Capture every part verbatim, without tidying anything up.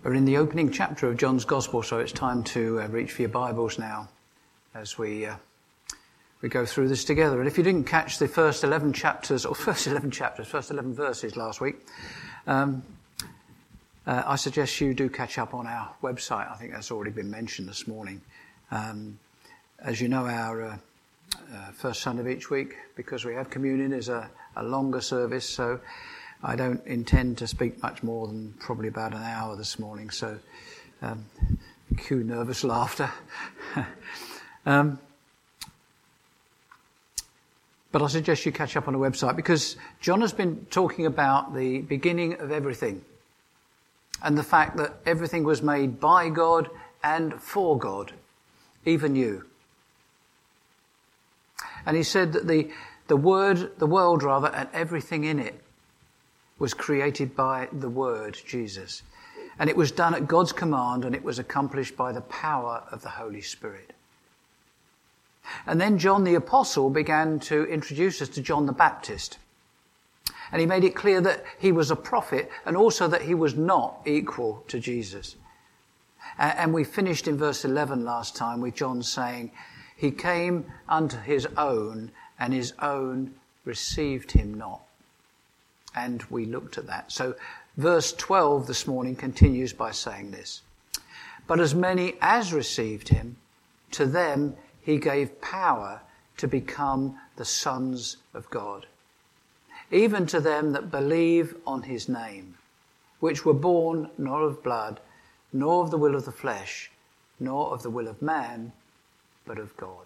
We're in the opening chapter of John's Gospel, so it's time to uh, reach for your Bibles now as we uh, we go through this together. And if you didn't catch the first eleven chapters, or first eleven chapters, first eleven verses last week, um, uh, I suggest you do catch up on our website. I think that's already been mentioned this morning. Um, as you know, our uh, uh, first Sunday of each week, because we have communion, is a, a longer service, so I don't intend to speak much more than probably about an hour this morning, so um, cue nervous laughter. um, but I suggest you catch up on the website, because John has been talking about the beginning of everything and the fact that everything was made by God and for God, even you. And he said that the, the word, the world rather, and everything in it was created by the Word, Jesus. And it was done at God's command, and it was accomplished by the power of the Holy Spirit. And then John the Apostle began to introduce us to John the Baptist. And he made it clear that he was a prophet, and also that he was not equal to Jesus. And we finished in verse eleven last time with John saying, "He came unto his own, and his own received him not." And we looked at that. So verse twelve this morning continues by saying this. "But as many as received him, to them he gave power to become the sons of God, even to them that believe on his name, which were born not of blood, nor of the will of the flesh, nor of the will of man, but of God."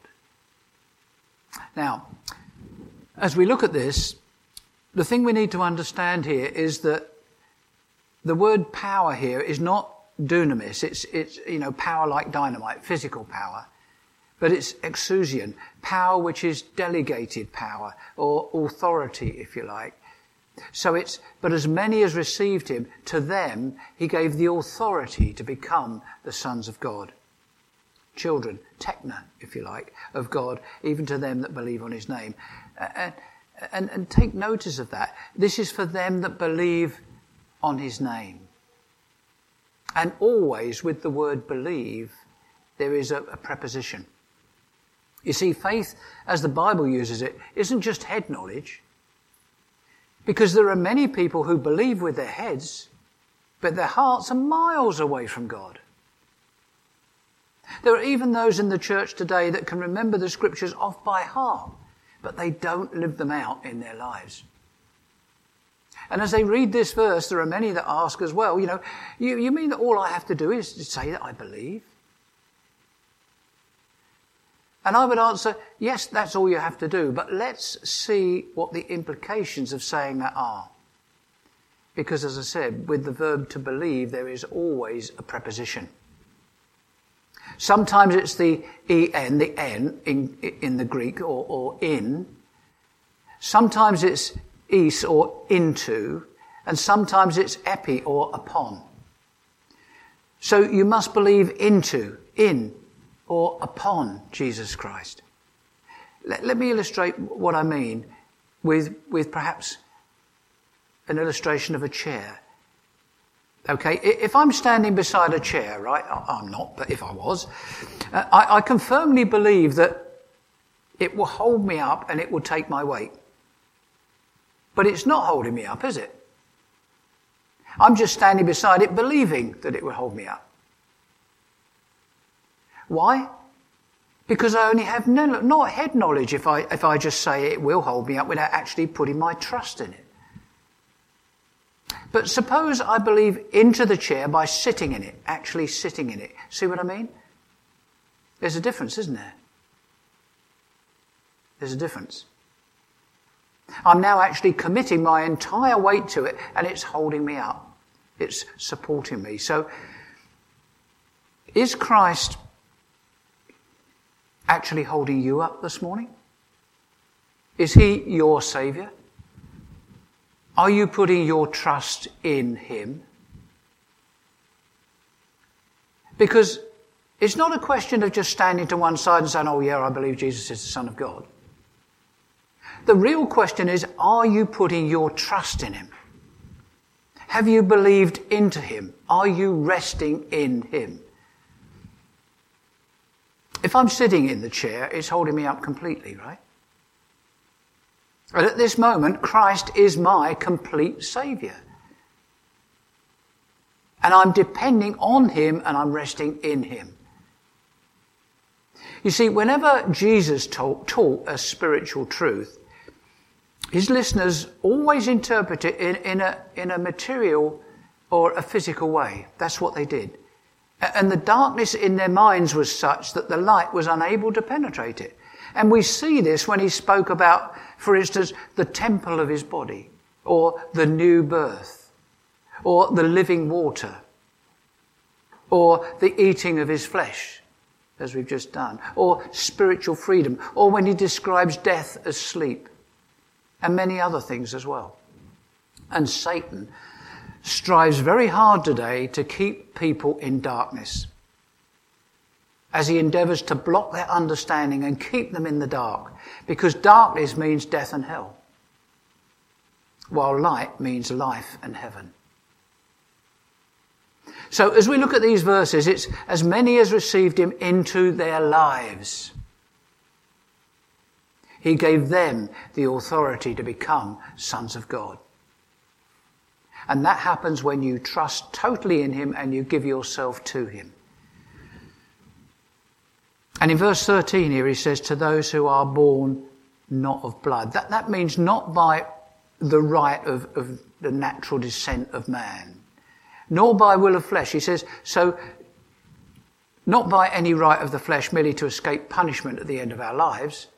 Now, as we look at this, the thing we need to understand here is that the word power here is not dunamis. It's, it's, you know, power like dynamite, physical power. But it's exousian, power which is delegated power, or authority, if you like. So it's, but as many as received him, to them he gave the authority to become the sons of God. Children, tekna, if you like, of God, even to them that believe on his name. And, And, and take notice of that. This is for them that believe on his name. And always with the word believe, there is a, a preposition. You see, faith, as the Bible uses it, isn't just head knowledge. Because there are many people who believe with their heads, but their hearts are miles away from God. There are even those in the church today that can remember the scriptures off by heart, but they don't live them out in their lives. And as they read this verse, there are many that ask as well, you know, you, you mean that all I have to do is to say that I believe? And I would answer, yes, that's all you have to do, but let's see what the implications of saying that are. Because as I said, with the verb to believe, there is always a preposition. Sometimes it's the en, the en in, in the Greek, or, or in. Sometimes it's is or into, and sometimes it's epi or upon. So you must believe into, in, or upon Jesus Christ. Let, let me illustrate what I mean with, with perhaps an illustration of a chair. Okay, if I'm standing beside a chair, right, I'm not, but if I was, uh, I, I can firmly believe that it will hold me up and it will take my weight. But it's not holding me up, is it? I'm just standing beside it believing that it will hold me up. Why? Because I only have no, not head knowledge if I, if I just say it will hold me up without actually putting my trust in it. But suppose I believe into the chair by sitting in it, actually sitting in it. See what I mean? There's a difference, isn't there? There's a difference. I'm now actually committing my entire weight to it, and it's holding me up. It's supporting me. So, is Christ actually holding you up this morning? Is he your Saviour? Are you putting your trust in him? Because it's not a question of just standing to one side and saying, oh yeah, I believe Jesus is the Son of God. The real question is, are you putting your trust in him? Have you believed into him? Are you resting in him? If I'm sitting in the chair, it's holding me up completely, right? And at this moment, Christ is my complete Saviour. And I'm depending on him and I'm resting in him. You see, whenever Jesus taught, taught a spiritual truth, his listeners always interpret it in, in, a, in a material or a physical way. That's what they did. And the darkness in their minds was such that the light was unable to penetrate it. And we see this when he spoke about, for instance, the temple of his body, or the new birth, or the living water, or the eating of his flesh, as we've just done, or spiritual freedom, or when he describes death as sleep, and many other things as well. And Satan strives very hard today to keep people in darkness, as he endeavours to block their understanding and keep them in the dark, because darkness means death and hell, while light means life and heaven. So as we look at these verses, it's as many as received him into their lives. He gave them the authority to become sons of God. And that happens when you trust totally in him and you give yourself to him. And in verse thirteen here he says, to those who are born not of blood. That, that means not by the right of, of the natural descent of man, nor by will of flesh. He says, so not by any right of the flesh merely to escape punishment at the end of our lives,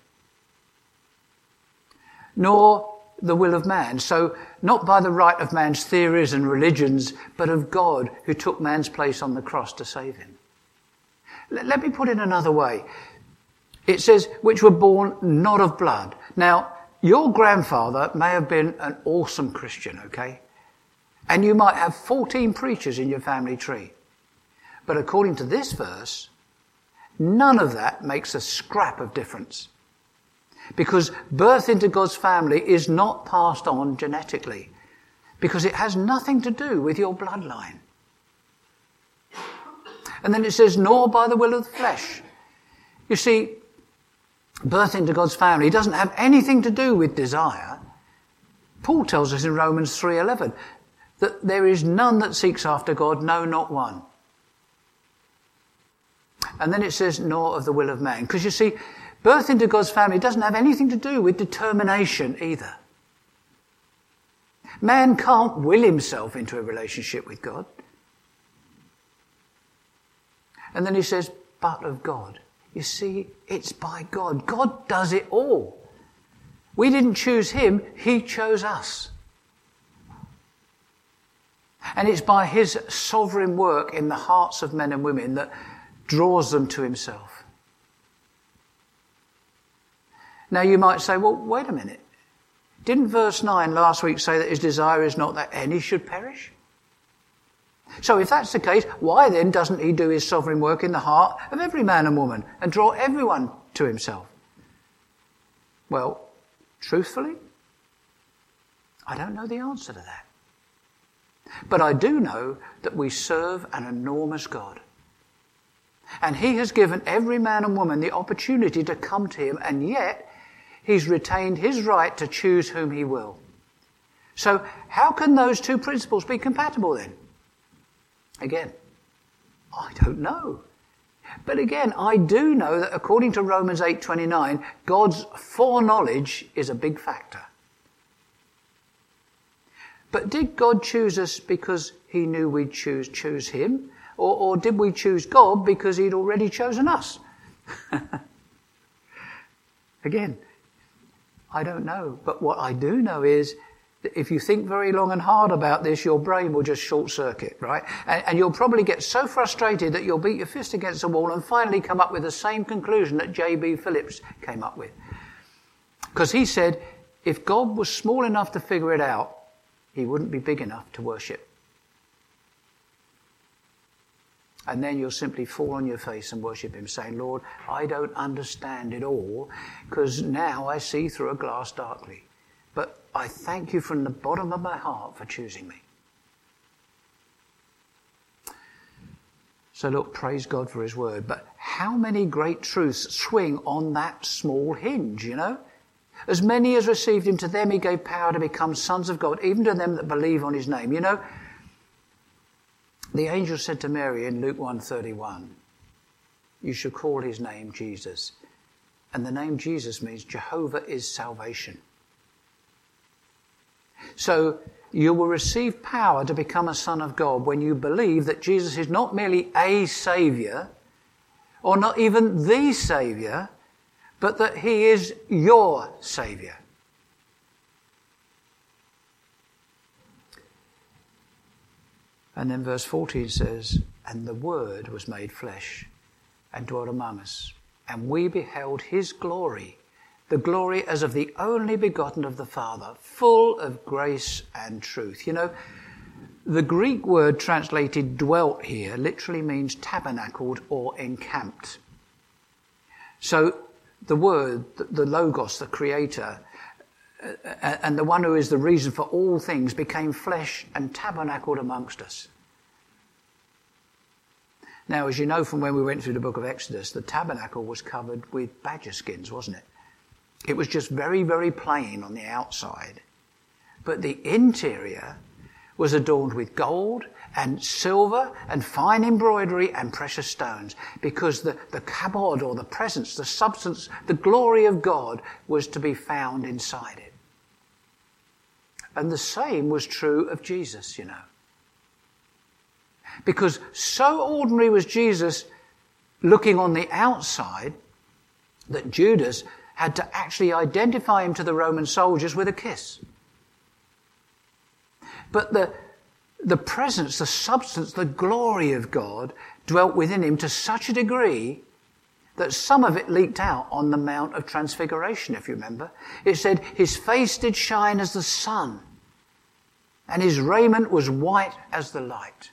nor the will of man. So not by the right of man's theories and religions, but of God who took man's place on the cross to save him. Let, let me put it another way. It says, which were born not of blood. Now, your grandfather may have been an awesome Christian, okay? And you might have fourteen preachers in your family tree. But according to this verse, none of that makes a scrap of difference. Because birth into God's family is not passed on genetically. Because it has nothing to do with your bloodline. And then it says, nor by the will of the flesh. You see, birth into God's family doesn't have anything to do with desire. Paul tells us in Romans three eleven that there is none that seeks after God, no, not one. And then it says, nor of the will of man. Because you see, birth into God's family doesn't have anything to do with determination either. Man can't will himself into a relationship with God. And then he says, but of God. You see, it's by God. God does it all. We didn't choose him, he chose us. And it's by his sovereign work in the hearts of men and women that draws them to himself. Now you might say, well, wait a minute. Didn't verse nine last week say that his desire is not that any should perish? So if that's the case, why then doesn't he do his sovereign work in the heart of every man and woman and draw everyone to himself? Well, truthfully, I don't know the answer to that. But I do know that we serve an enormous God. And he has given every man and woman the opportunity to come to him, and yet he's retained his right to choose whom he will. So how can those two principles be compatible then? Again, I don't know. But again, I do know that according to Romans eight twenty-nine, God's foreknowledge is a big factor. But did God choose us because he knew we'd choose choose him? Or, or did we choose God because he'd already chosen us? Again, I don't know. But what I do know is that if you think very long and hard about this, your brain will just short circuit, right? And, and you'll probably get so frustrated that you'll beat your fist against the wall and finally come up with the same conclusion that J B Phillips came up with. Because he said, if God was small enough to figure it out, he wouldn't be big enough to worship. And then you'll simply fall on your face and worship him, saying, Lord, I don't understand it all, because now I see through a glass darkly. But I thank you from the bottom of my heart for choosing me. So look, praise God for his word. But how many great truths swing on that small hinge, you know? As many as received him, to them he gave power to become sons of God, even to them that believe on his name. You know, the angel said to Mary in Luke one thirty-one, you shall call his name Jesus. And the name Jesus means Jehovah is salvation. So you will receive power to become a son of God when you believe that Jesus is not merely a saviour, or not even the saviour, but that he is your saviour. And then verse fourteen says, and the Word was made flesh and dwelt among us, and we beheld his glory, the glory as of the only begotten of the Father, full of grace and truth. You know, the Greek word translated dwelt here literally means tabernacled or encamped. So the Word, the Logos, the Creator, and the one who is the reason for all things, became flesh and tabernacled amongst us. Now, as you know from when we went through the book of Exodus, the tabernacle was covered with badger skins, wasn't it? It was just very, very plain on the outside. But the interior was adorned with gold and silver and fine embroidery and precious stones, because the, the kabod, or the presence, the substance, the glory of God was to be found inside it. And the same was true of Jesus, you know. Because so ordinary was Jesus looking on the outside that Judas had to actually identify him to the Roman soldiers with a kiss. But the, the presence, the substance, the glory of God dwelt within him to such a degree that some of it leaked out on the Mount of Transfiguration, if you remember. It said, his face did shine as the sun, and his raiment was white as the light.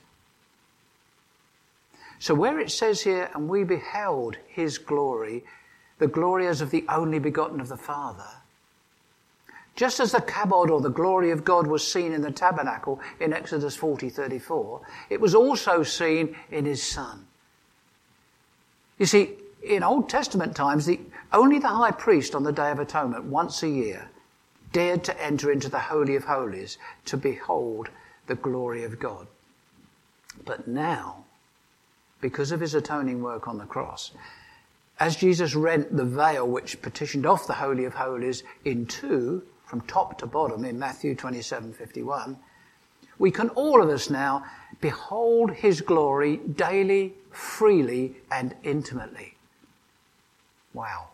So where it says here, and we beheld his glory, the glory as of the only begotten of the Father, just as the kabod, or the glory of God, was seen in the tabernacle in Exodus forty thirty-four, it was also seen in his Son. You see, in Old Testament times, the, only the high priest on the Day of Atonement, once a year, dared to enter into the Holy of Holies to behold the glory of God. But now, because of his atoning work on the cross, as Jesus rent the veil which partitioned off the Holy of Holies in two, from top to bottom, in Matthew twenty-seven fifty-one, we can all of us now behold his glory daily, freely, and intimately. Wow.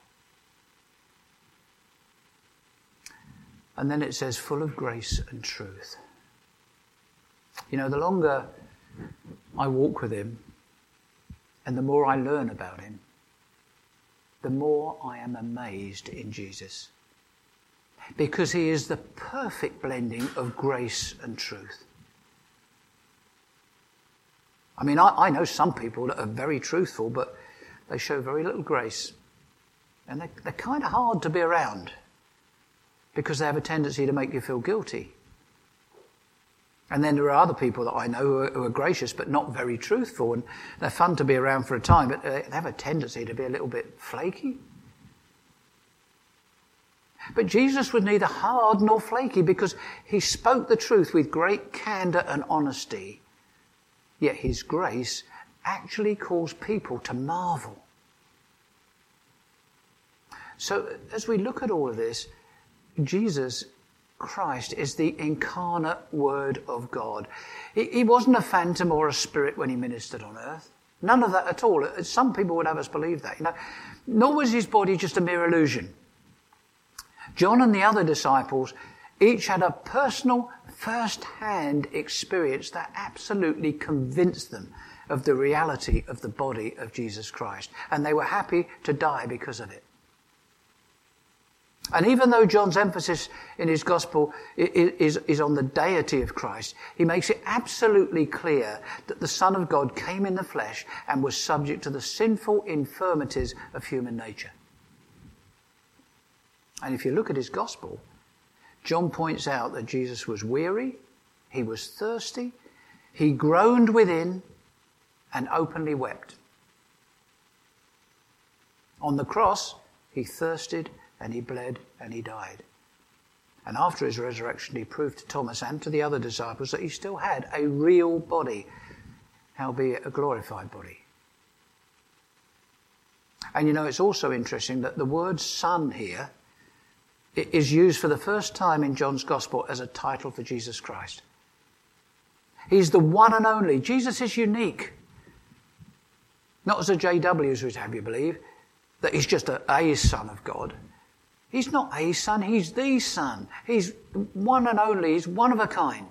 And then it says, full of grace and truth. You know, the longer I walk with him, and the more I learn about him, the more I am amazed in Jesus. Because he is the perfect blending of grace and truth. I mean, I, I know some people that are very truthful, but they show very little grace. And they're, they're kind of hard to be around, because they have a tendency to make you feel guilty. And then there are other people that I know who are, who are gracious but not very truthful, and they're fun to be around for a time, but they have a tendency to be a little bit flaky. But Jesus was neither hard nor flaky, because he spoke the truth with great candour and honesty. Yet his grace actually caused people to marvel. So as we look at all of this, Jesus Christ is the incarnate Word of God. He, he wasn't a phantom or a spirit when he ministered on earth. None of that at all. Some people would have us believe that. You know, nor was his body just a mere illusion. John and the other disciples each had a personal, first-hand experience that absolutely convinced them of the reality of the body of Jesus Christ. And they were happy to die because of it. And even though John's emphasis in his gospel is, is on the deity of Christ, he makes it absolutely clear that the Son of God came in the flesh and was subject to the sinful infirmities of human nature. And if you look at his gospel, John points out that Jesus was weary, he was thirsty, he groaned within, and openly wept. On the cross, he thirsted and he bled and he died. And after his resurrection, he proved to Thomas and to the other disciples that he still had a real body, howbeit a glorified body. And you know, it's also interesting that the word son here is used for the first time in John's Gospel as a title for Jesus Christ. He's the one and only. Jesus is unique. Not as the J Ws would have you believe, that he's just a, a son of God. He's not a son, he's the son. He's one and only, he's one of a kind.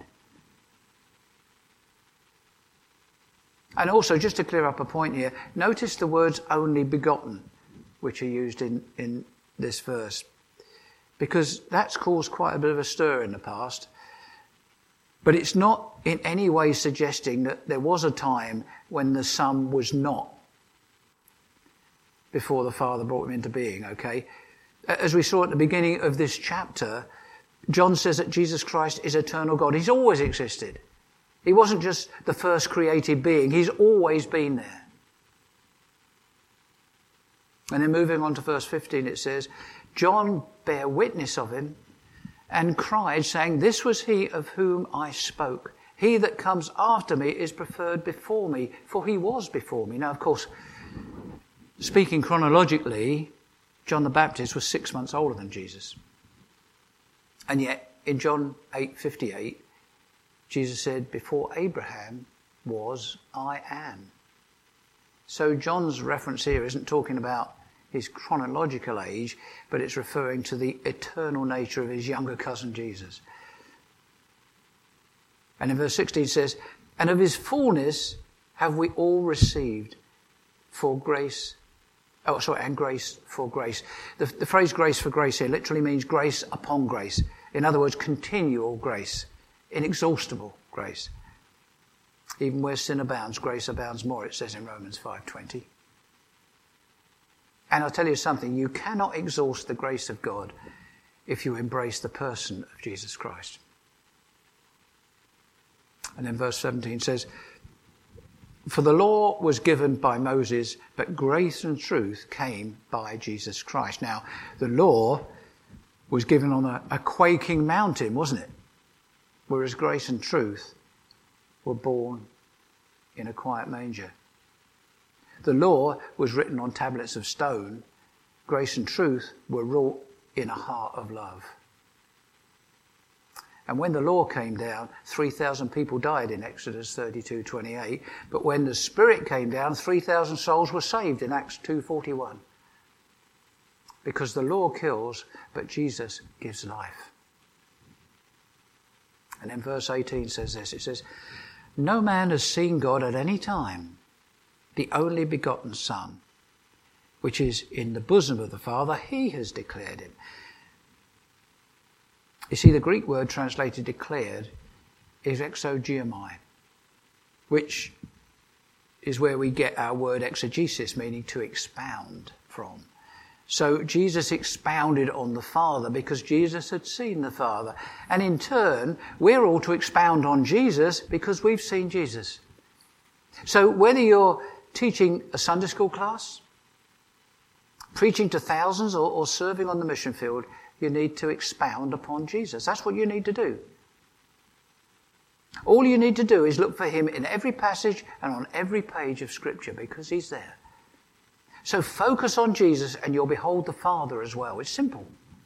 And also, just to clear up a point here, notice the words only begotten, which are used in, in this verse. Because that's caused quite a bit of a stir in the past. But it's not in any way suggesting that there was a time when the Son was not before the Father brought him into being, okay? As we saw at the beginning of this chapter, John says that Jesus Christ is eternal God. He's always existed. He wasn't just the first created being. He's always been there. And then moving on to verse fifteen, it says, John bare witness of him and cried, saying, this was he of whom I spoke. He that comes after me is preferred before me, for he was before me. Now, of course, speaking chronologically, John the Baptist was six months older than Jesus. And yet, in John eight fifty-eight, Jesus said, before Abraham was, I am. So John's reference here isn't talking about his chronological age, but it's referring to the eternal nature of his younger cousin Jesus. And in verse sixteen it says, and of his fullness have we all received for grace, oh sorry, and grace for grace. The, the phrase grace for grace here literally means grace upon grace. In other words, continual grace, inexhaustible grace. Even where sin abounds, grace abounds more, it says in Romans five twenty. And I'll tell you something, you cannot exhaust the grace of God if you embrace the person of Jesus Christ. And then verse seventeen says, for the law was given by Moses, but grace and truth came by Jesus Christ. Now, the law was given on a, a quaking mountain, wasn't it? Whereas grace and truth were born in a quiet manger. The law was written on tablets of stone. Grace and truth were wrought in a heart of love. And when the law came down, three thousand people died in Exodus thirty-two twenty-eight. But when the Spirit came down, three thousand souls were saved in Acts two forty-one. Because the law kills, but Jesus gives life. And then verse eighteen says this. It says, no man has seen God at any time. The only begotten Son, which is in the bosom of the Father, he has declared him. You see, the Greek word translated declared is exogeomai, which is where we get our word exegesis, meaning to expound from. So Jesus expounded on the Father because Jesus had seen the Father. And in turn, we're all to expound on Jesus because we've seen Jesus. So whether you're teaching a Sunday school class, preaching to thousands, or, or serving on the mission field, you need to expound upon Jesus. That's what you need to do. All you need to do is look for him in every passage and on every page of Scripture because he's there. So focus on Jesus and you'll behold the Father as well. It's simple.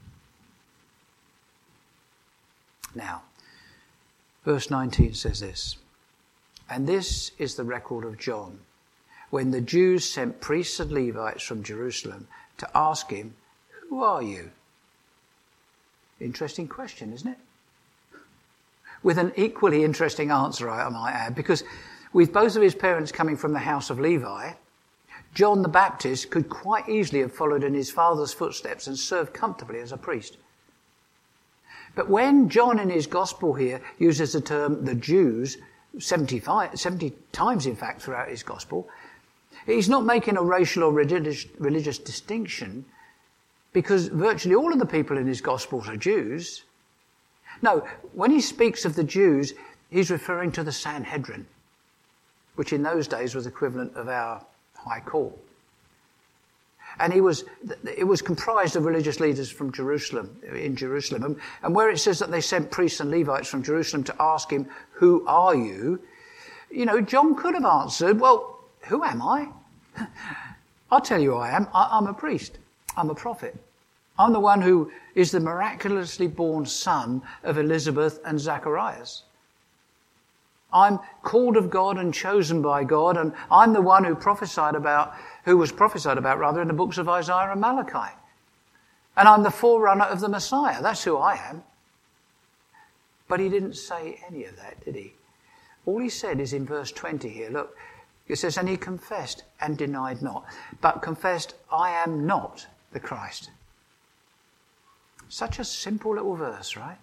Now, verse nineteen says this, and this is the record of John, when the Jews sent priests and Levites from Jerusalem to ask him, who are you? Interesting question, isn't it? With an equally interesting answer, I might add, because with both of his parents coming from the house of Levi, John the Baptist could quite easily have followed in his father's footsteps and served comfortably as a priest. But when John in his gospel here uses the term the Jews, seventy-five, seventy times in fact throughout his gospel, he's not making a racial or religious, religious distinction because virtually all of the people in his gospels are Jews. No, when he speaks of the Jews, he's referring to the Sanhedrin. which in those days was equivalent of our High Court. And he was, it was comprised of religious leaders from Jerusalem, in Jerusalem. And, and where it says that they sent priests and Levites from Jerusalem to ask him, who are you? You know, John could have answered, well, who am I? I'll tell you who I am. I, I'm a priest. I'm a prophet. I'm the one who is the miraculously born son of Elizabeth and Zacharias. I'm called of God and chosen by God, and I'm the one who prophesied about, who was prophesied about rather in the books of Isaiah and Malachi. And I'm the forerunner of the Messiah. That's who I am. But he didn't say any of that, did he? All he said is in verse twenty here. Look, it says, and he confessed and denied not, but confessed, I am not the Christ. Such a simple little verse, right?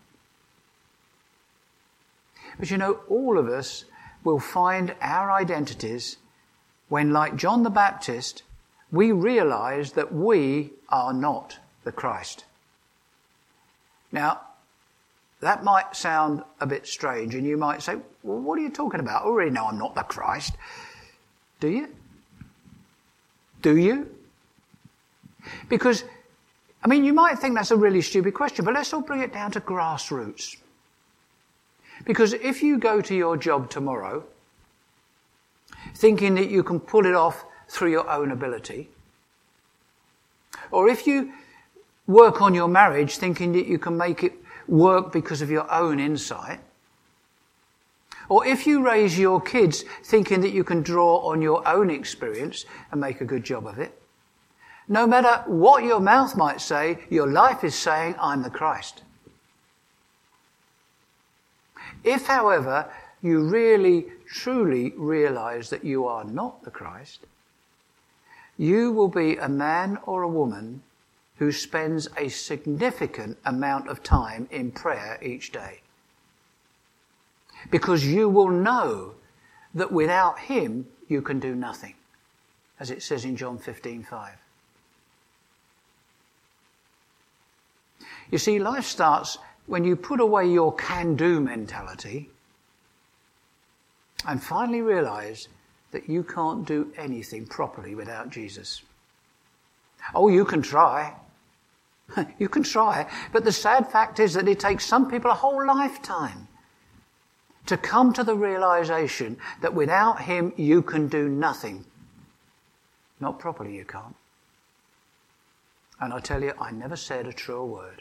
But you know, all of us will find our identities when, like John the Baptist, we realize that we are not the Christ. Now, that might sound a bit strange, and you might say, well, what are you talking about? I already know I'm not the Christ. Do you? Do you? Because, I mean, you might think that's a really stupid question, but let's all bring it down to grassroots. Because if you go to your job tomorrow thinking that you can pull it off through your own ability, or if you work on your marriage thinking that you can make it work because of your own insight, or if you raise your kids thinking that you can draw on your own experience and make a good job of it, no matter what your mouth might say, your life is saying, I'm the Christ. If, however, you really, truly realize that you are not the Christ, you will be a man or a woman who spends a significant amount of time in prayer each day. Because you will know that without him you can do nothing, as it says in John fifteen five. You see, life starts when you put away your can-do mentality and finally realize that you can't do anything properly without Jesus. Oh, you can try. You can try. But the sad fact is that it takes some people a whole lifetime to come to the realization that without him you can do nothing. Not properly you can't. And I tell you, I never said a truer word.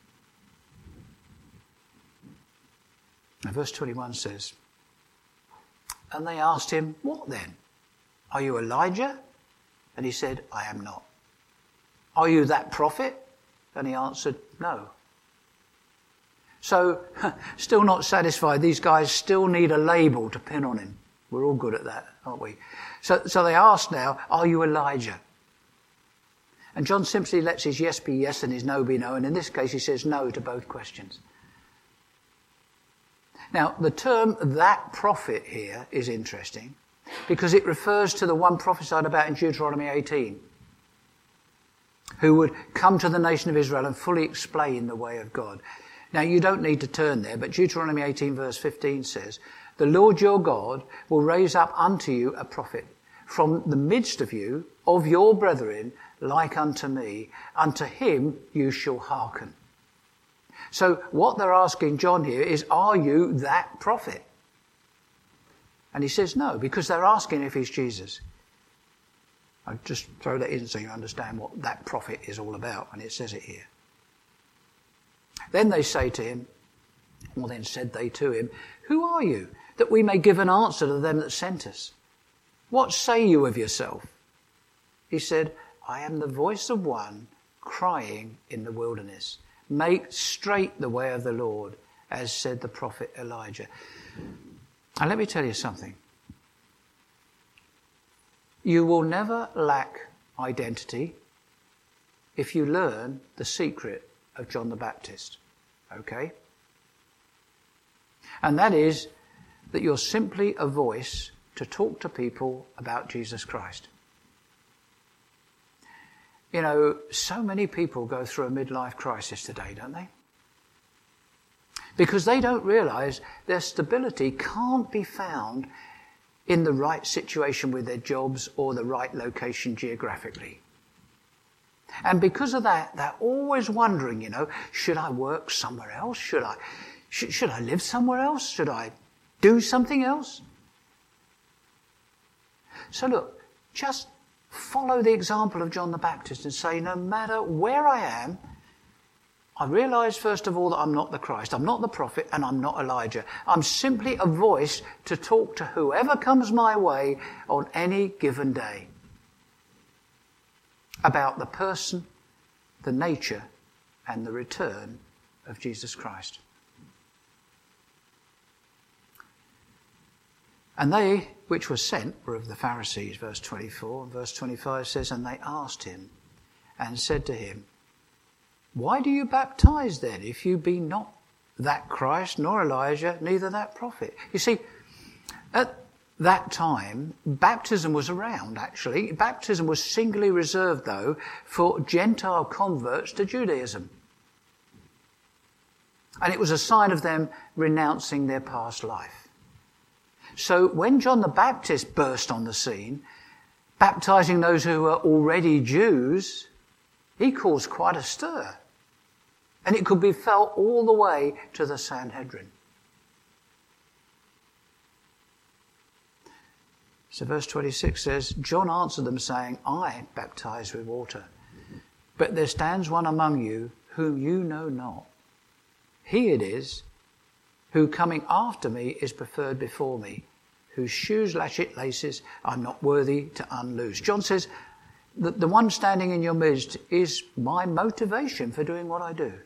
And verse twenty-one says, and they asked him, what then? Are you Elijah? And he said, I am not. Are you that prophet? And he answered, no. So, still not satisfied, these guys still need a label to pin on him. We're all good at that, aren't we? So, so they asked now, are you Elijah? And John simply lets his yes be yes and his no be no, and in this case he says no to both questions. Now, the term that prophet here is interesting because it refers to the one prophesied about in Deuteronomy eighteen, who would come to the nation of Israel and fully explain the way of God. Now, you don't need to turn there, but Deuteronomy eighteen verse fifteen says, the Lord your God will raise up unto you a prophet from the midst of you, of your brethren, like unto me. Unto him you shall hearken. So what they're asking John here is, are you that prophet? And he says no, because they're asking if he's Jesus. I'll just throw that in so you understand what that prophet is all about, and it says it here. Then they say to him, or then said they to him, who are you, that we may give an answer to them that sent us? What say you of yourself? He said, I am the voice of one crying in the wilderness. Make straight the way of the Lord, as said the prophet Elijah. And let me tell you something. You will never lack identity if you learn the secret of John the Baptist. Okay? And that is that you're simply a voice to talk to people about Jesus Christ. You know, so many people go through a midlife crisis today, don't they? Because they don't realize their stability can't be found in the right situation with their jobs or the right location geographically. And because of that, they're always wondering, you know, should I work somewhere else? Should I, sh- should I live somewhere else? Should I do something else? So look, just follow the example of John the Baptist and say, no matter where I am, I realise first of all that I'm not the Christ, I'm not the prophet, and I'm not Elijah. I'm simply a voice to talk to whoever comes my way on any given day about the person, the nature, and the return of Jesus Christ. And they which were sent were of the Pharisees, verse twenty-four. And verse twenty-five says, and they asked him and said to him, why do you baptize then, if you be not that Christ, nor Elijah, neither that prophet? You see, at that time, baptism was around, actually. Baptism was singularly reserved, though, for Gentile converts to Judaism. And it was a sign of them renouncing their past life. So when John the Baptist burst on the scene, baptizing those who were already Jews, he caused quite a stir. And it could be felt all the way to the Sanhedrin. So verse twenty-six says, John answered them saying, I baptize with water, but there stands one among you whom you know not. He it is who coming after me is preferred before me, whose shoes latchet laces I'm not worthy to unloose. John says that the one standing in your midst is my motivation for doing what I do.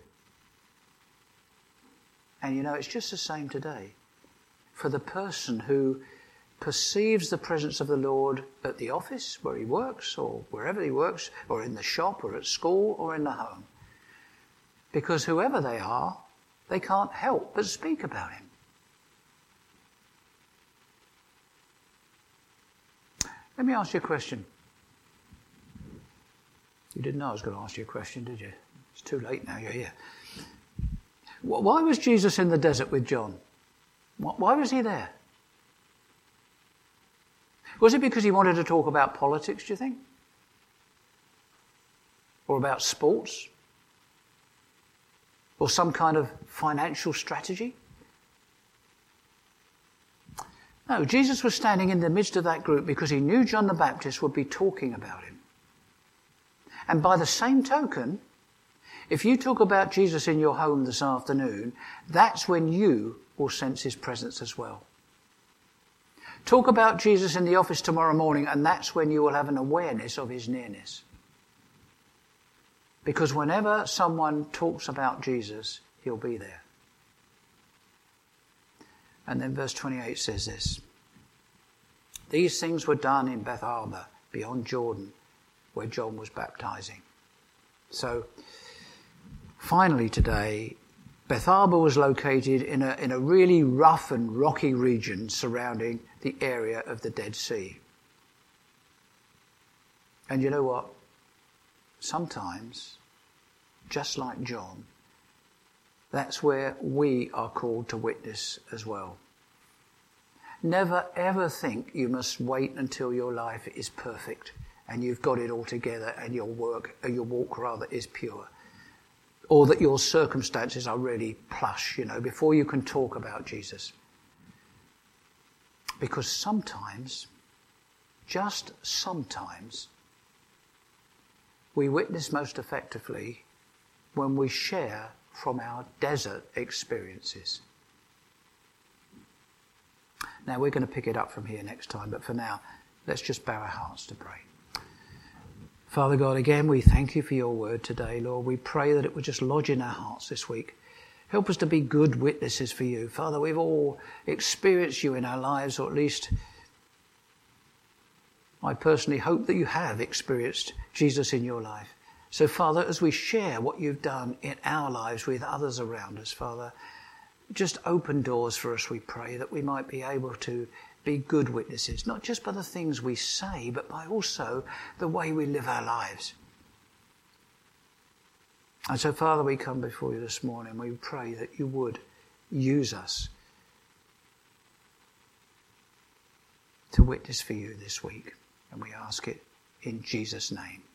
And you know, it's just the same today. For the person who perceives the presence of the Lord at the office where he works, or wherever he works, or in the shop, or at school, or in the home. Because whoever they are, they can't help but speak about him. Let me ask you a question. You didn't know I was going to ask you a question, did you? It's too late now, you're here. Why was Jesus in the desert with John? Why was he there? Was it because he wanted to talk about politics, do you think? Or about sports? Or some kind of financial strategy? No, Jesus was standing in the midst of that group because he knew John the Baptist would be talking about him. And by the same token, if you talk about Jesus in your home this afternoon, that's when you will sense his presence as well. Talk about Jesus in the office tomorrow morning, and that's when you will have an awareness of his nearness. Because whenever someone talks about Jesus, he'll be there. And then verse twenty-eight says this. These things were done in Beth Arbor, beyond Jordan, where John was baptizing. So, finally today, Beth Arbor was located in a, in a really rough and rocky region surrounding the area of the Dead Sea. And you know what? Sometimes, just like John, that's where we are called to witness as well. Never ever think you must wait until your life is perfect and you've got it all together and your work, or your walk rather, is pure. Or that your circumstances are really plush, you know, before you can talk about Jesus. Because sometimes, just sometimes, we witness most effectively when we share from our desert experiences. Now, we're going to pick it up from here next time, but for now, let's just bow our hearts to pray. Father God, again, we thank you for your word today, Lord. We pray that it would just lodge in our hearts this week. Help us to be good witnesses for you. Father, we've all experienced you in our lives, or at least I personally hope that you have experienced Jesus in your life. So, Father, as we share what you've done in our lives with others around us, Father, just open doors for us, we pray, that we might be able to be good witnesses, not just by the things we say, but by also the way we live our lives. And so, Father, we come before you this morning. We pray that you would use us to witness for you this week. And we ask it in Jesus' name.